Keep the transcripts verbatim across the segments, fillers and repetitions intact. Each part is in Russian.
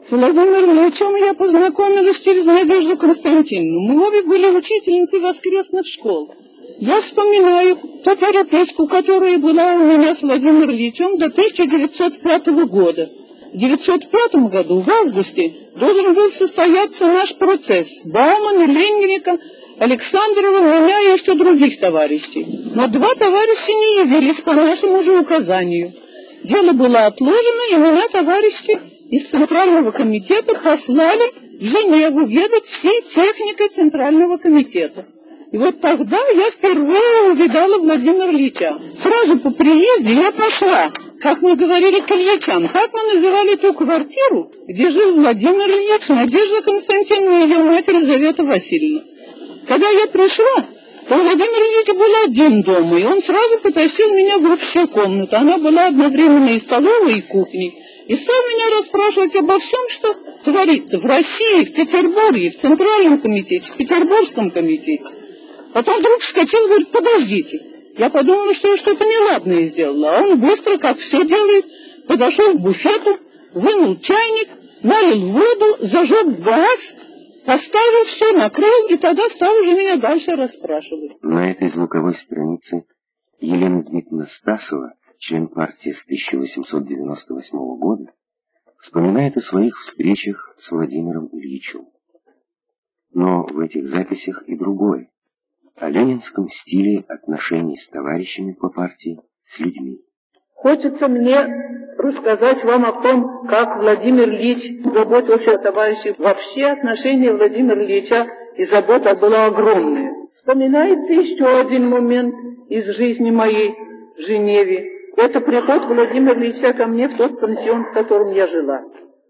С Владимиром Ильичем я познакомилась через Надежду Константиновну. Мы обе были учительницы воскресных школ. Я вспоминаю ту переписку, которая была у меня с Владимиром Ильичем до тысяча девятьсот пятого года. В тысяча девятьсот пятом году, в августе, должен был состояться наш процесс. Баумана, Ленника, Александрова, меня и еще других товарищей. Но два товарища не явились по нашему же указанию. Дело было отложено, и меня товарищи из Центрального комитета послали в Женеву ведать всей техникой Центрального комитета. И вот тогда я впервые увидала Владимира Ильича. Сразу по приезде я пошла, как мы говорили, к Ильичам. Так мы называли ту квартиру, где жил Владимир Ильич, Надежда Константиновна и ее мать Елизавета Васильевна. Когда я пришла, то Владимир Ильич был один дома, и он сразу потащил меня в общую комнату. Она была одновременно и столовой, и кухней. И стал меня расспрашивать обо всем, что творится в России, в Петербурге, в Центральном комитете, в Петербургском комитете. Потом вдруг вскочил и говорит: подождите. Я подумала, что я что-то неладное сделала. А он быстро, как все делает, подошел к буфету, вынул чайник, налил воду, зажег газ, поставил все, накрыл, и тогда стал уже меня дальше расспрашивать. На этой звуковой странице Елена Дмитриевна Стасова, член партии с тысяча восемьсот девяносто восьмого года, вспоминает о своих встречах с Владимиром Ильичем. Но в этих записях и другое. О ленинском стиле отношений с товарищами по партии, с людьми. Хочется мне рассказать вам о том, как Владимир Ильич заботился о товарищах. Вообще отношение Владимира Ильича и забота была огромная. Вспоминается еще один момент из жизни моей в Женеве. Это приход Владимира Ильича ко мне в тот пансион, в котором я жила.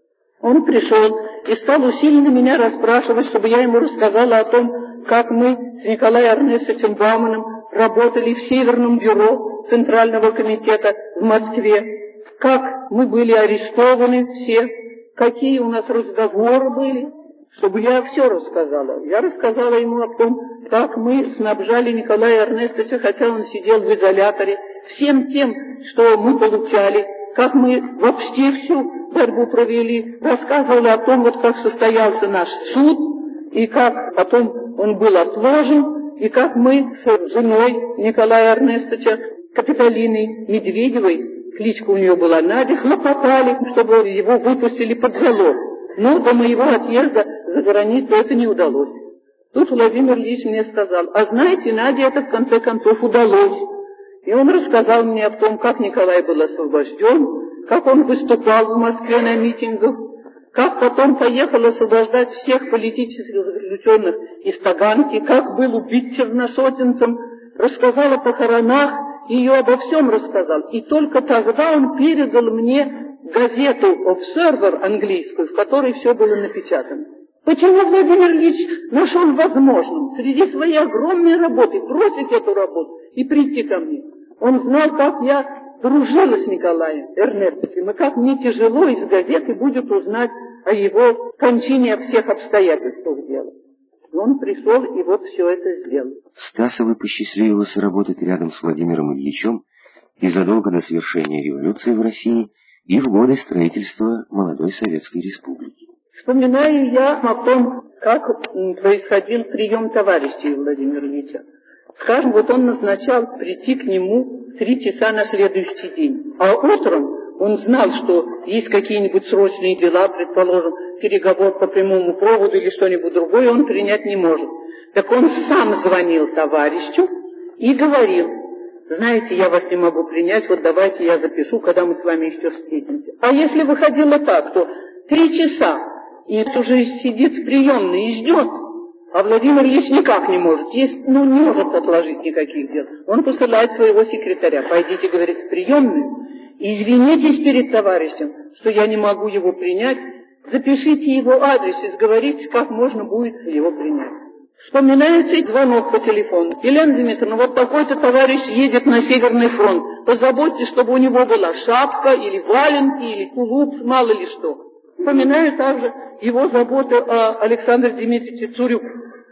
Он пришел и стал усиленно меня расспрашивать, чтобы я ему рассказала о том, как мы с Николаем Эрнестовичем Бауманом работали в Северном бюро Центрального комитета в Москве, как мы были арестованы все, какие у нас разговоры были, чтобы я все рассказала. Я рассказала ему о том, как мы снабжали Николая Эрнестовича, хотя он сидел в изоляторе, всем тем, что мы получали, как мы вообще всю борьбу провели. Рассказывала о том, вот как состоялся наш суд, и как потом он был отложен, и как мы с женой Николая Эрнестовича, Капитолиной Медведевой, кличка у нее была Надя, хлопотали, чтобы его выпустили под залог. Но до моего отъезда за границу это не удалось. Тут Владимир Ильич мне сказал: а знаете, Наде это в конце концов удалось. И он рассказал мне о том, как Николай был освобожден, как он выступал в Москве на митингах, как потом поехал освобождать всех политических заключенных из Таганки, как был убит черносотенцем, рассказал о похоронах, ее обо всем рассказал. И только тогда он передал мне газету «Observer» английскую, в которой все было напечатано. Почему Владимир Ильич нашел возможным среди своей огромной работы бросить эту работу и прийти ко мне? Он знал, как я дружила с Николаем Эрнестовичем, и как мне тяжело из газеты будет узнать о его кончине, о всех обстоятельствах дела. И он пришел и вот все это сделал. Стасовой посчастливилось работать рядом с Владимиром Ильичем и задолго до совершения революции в России, и в годы строительства молодой Советской Республики. Вспоминаю я о том, как происходил прием товарищей Владимира Ильича. Скажем, вот он назначал прийти к нему в три часа на следующий день. А утром он знал, что есть какие-нибудь срочные дела, предположим, переговор по прямому проводу или что-нибудь другое, он принять не может. Так он сам звонил товарищу и говорил: знаете, я вас не могу принять, вот давайте я запишу, когда мы с вами еще встретимся. А если выходило так, то три часа, и уже сидит в приемной и ждет, а Владимир Ильич никак не может, есть, ну, не может отложить никаких дел. Он посылает своего секретаря: пойдите, говорит, в приемную, извинитесь перед товарищем, что я не могу его принять, запишите его адрес и сговоритесь, как можно будет его принять. Вспоминается звонок по телефону: Елена Дмитриевна, вот такой-то товарищ едет на Северный фронт, позаботьтесь, чтобы у него была шапка или валенки, или тулуп, мало ли что. Вспоминаю также его заботы о Александре Дмитриевиче Цурюк.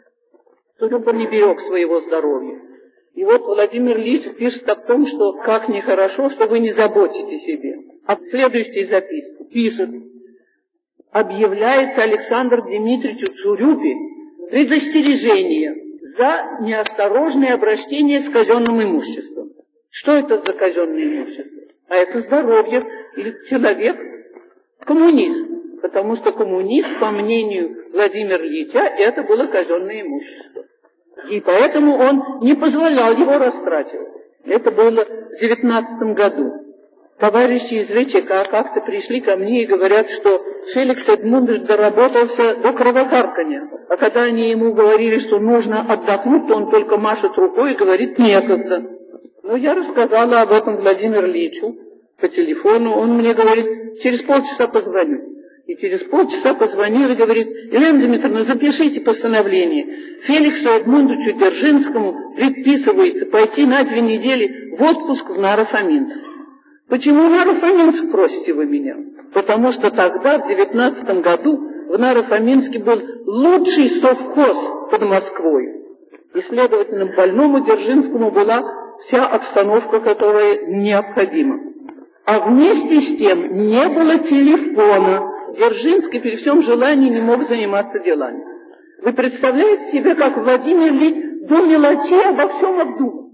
Цурюк не берег своего здоровья. И вот Владимир Ильич пишет о том, что как нехорошо, что вы не заботитесь о себе. А в следующей записке пишет: объявляется Александру Дмитриевичу Цурюпе предостережение за неосторожное обращение с казенным имуществом. Что это за казенное имущество? А это здоровье или человек коммунист. Потому что коммунист, по мнению Владимира Ильича, это было казенное имущество. И поэтому он не позволял его растрачивать. Это было в девятнадцатом году. Товарищи из ВЧК как-то пришли ко мне и говорят, что Феликс Эдмундович доработался до кровохаркания. А когда они ему говорили, что нужно отдохнуть, то он только машет рукой и говорит «некогда». Но я рассказала об этом Владимиру Ильичу по телефону. Он мне говорит, через полчаса позвоню. И через полчаса позвонил и говорит, Елена Дмитриевна, запишите постановление. Феликсу Эдмундовичу Дзержинскому предписывается пойти на две недели в отпуск в Наро-Фоминск. Почему Наро-Фоминск, просите вы меня? Потому что тогда, в девятнадцатом году, в Наро-Фоминске был лучший совхоз под Москвой. И, следовательно, больному Дзержинскому была вся обстановка, которая необходима. А вместе с тем не было телефона. Дзержинский при всем желании не мог заниматься делами. Вы представляете себе, как Владимир Ильич до мелочей обо всем обдумал?